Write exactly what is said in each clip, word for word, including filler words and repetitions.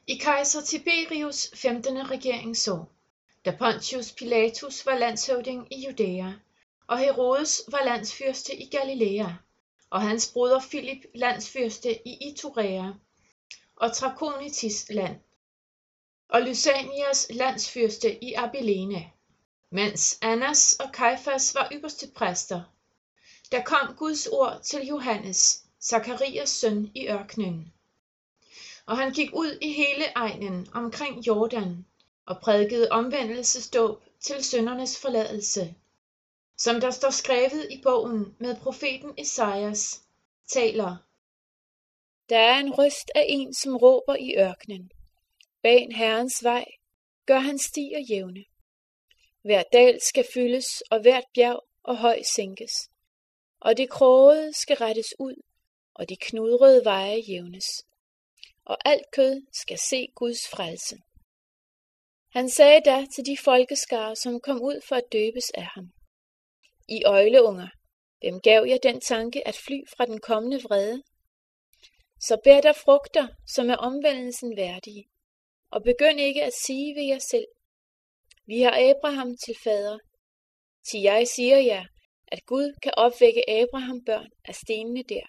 I kejser Tiberius' femtende regeringsår, da Pontius Pilatus var landshøvding i Judæa, og Herodes var landsfyrste i Galilea, og hans broder Filip landsfyrste i Iturea og Trakonitis land, og Lysanias landsfyrste i Abilene, mens Annas og Kajfas var ypperste præster. Der kom Guds ord til Johannes, Zakarias søn, i ørkenen. Og han gik ud i hele egnen omkring Jordan og prædikede omvendelsesdåb til syndernes forladelse, som der står skrevet i bogen med profeten Esajas, taler: Der er en røst af en, som råber i ørkenen. Ban Herrens vej, gør hans stier jævne. Hver dal skal fyldes, og hvert bjerg og høj sænkes. Og det krogede skal rettes ud, og de knudrede veje jævnes. Og alt kød skal se Guds frelse. Han sagde da til de folkeskare, som kom ud for at døbes af ham: I øgleunger, dem gav jeg den tanke at fly fra den kommende vrede. Så bær der frugter, som er omvendelsen værdige, og begynd ikke at sige ved jer selv: Vi har Abraham til fader. Til jeg siger jer, at Gud kan opvække Abraham børn af stenene der.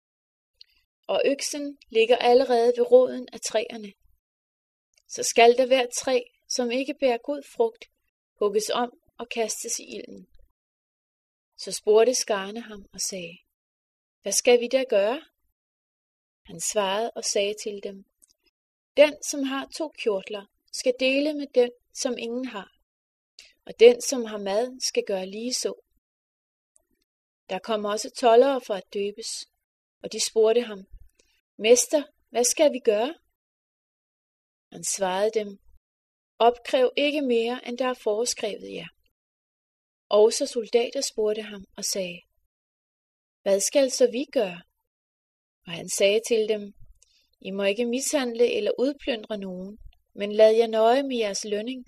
Og øksen ligger allerede ved roden af træerne. Så skal der hvert træ, som ikke bærer god frugt, hugges om og kastes i ilden. Så spurgte skarne ham og sagde: Hvad skal vi da gøre? Han svarede og sagde til dem: Den, som har to kjortler, skal dele med den, som ingen har, og den, som har mad, skal gøre lige så. Der kom også toldere for at døbes, og de spurgte ham: Mester, hvad skal vi gøre? Han svarede dem: Opkræv ikke mere, end der er foreskrevet jer. Også soldater spurgte ham og sagde: Hvad skal så vi gøre? Og han sagde til dem: I må ikke mishandle eller udplyndre nogen, men lad jer nøje med jeres lønning.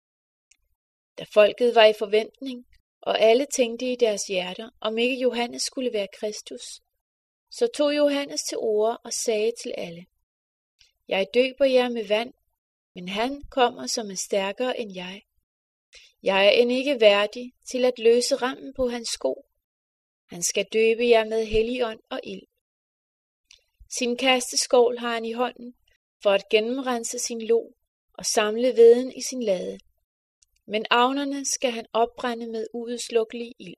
Da folket var i forventning, og alle tænkte i deres hjerter, om ikke Johannes skulle være Kristus, så tog Johannes til orde og sagde til alle: Jeg døber jer med vand, men han kommer, som er stærkere end jeg. Jeg er end ikke værdig til at løse rammen på hans sko. Han skal døbe jer med Helligånd og ild. Sin kasteskål har han i hånden, for at gennemrense sin lo og samle veden i sin lade. Men avnerne skal han opbrænde med uudslukkelig ild.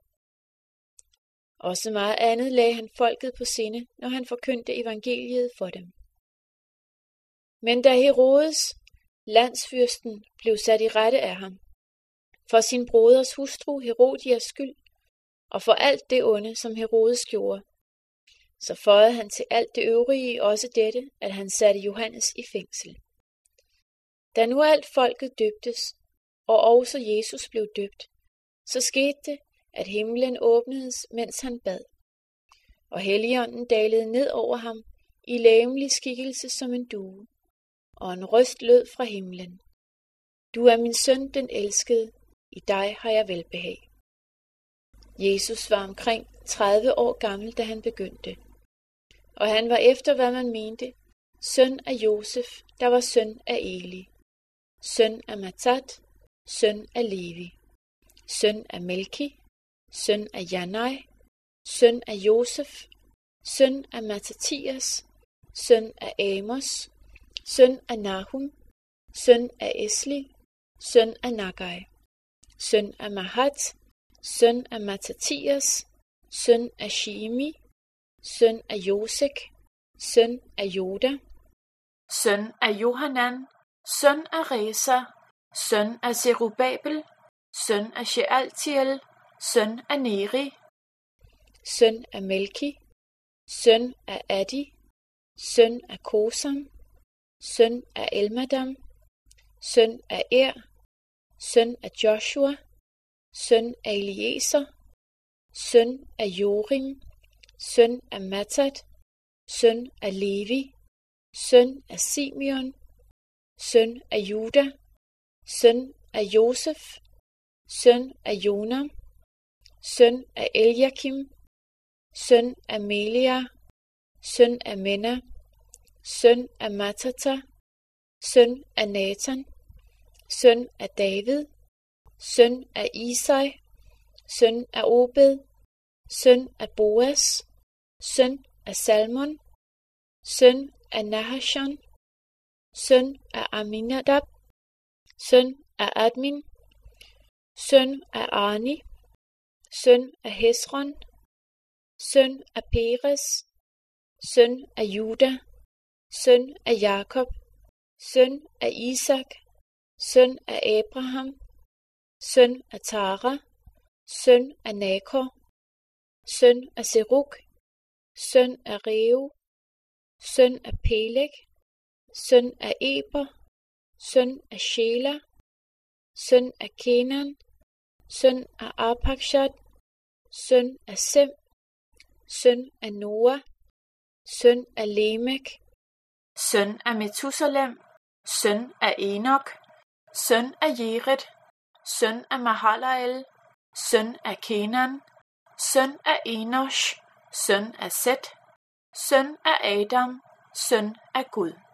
Også meget andet lagde han folket på sinde, når han forkyndte evangeliet for dem. Men da Herodes, landsfyrsten, blev sat i rette af ham, for sin broders hustru Herodias skyld, og for alt det onde, som Herodes gjorde, så føjede han til alt det øvrige også dette, at han satte Johannes i fængsel. Da nu alt folket døbtes, og også Jesus blev døbt, så skete det, at himlen åbnedes, mens han bad, og Helligånden dalede ned over ham i legemlig skikkelse som en due, og en røst lød fra himlen: Du er min søn, den elskede, i dig har jeg velbehag. Jesus var omkring tredive år gammel, da han begyndte, og han var efter, hvad man mente, søn af Josef, der var søn af Eli, søn af Matat, søn af Levi, søn af Melki, søn af Janai, søn af Josef, søn af Mattathias, søn af Amos, søn af Nahum, søn af Esli, søn af Nagai, søn af Mahat, søn af Mattathias, søn af Shimi, søn af Josek, søn af Joda, søn af Johanan, søn af Resa, søn af Zerubabel, søn af Shealtiel, søn af Neri, søn af Melki, søn af Adi, søn af Kosam, søn af Elmadam, søn af Er, søn af Joshua, søn af Eliezer, søn af Jorim, søn af Mattat, søn af Levi, søn af Simeon, søn af Juda, søn af Josef, søn af Jonam, søn af Eliakim, søn af Melia, søn af Menna, søn af Mattata, søn af Nathan, søn af David, søn af Isai, søn af Obed, søn af Boas, søn af Salmon, søn af Nahashon, søn af Aminadab, søn af Admin, søn af Arni, søn af Hesron, søn af Peres, søn af Juda, søn af Jakob, søn af Isak, søn af Abraham, søn af Tara, søn af Nakor, søn af Serug, søn af Reu, søn af Peleg, søn af Eber, søn af Shela, søn af Kenan, søn af Arpachshad, søn af Sem, søn af Noah, søn af Lemek, søn af Metusalem, søn af Enok, søn af Jered, søn af Mahalael, søn af Kenan, søn af Enosh, søn af Set, søn af Adam, søn af Gud.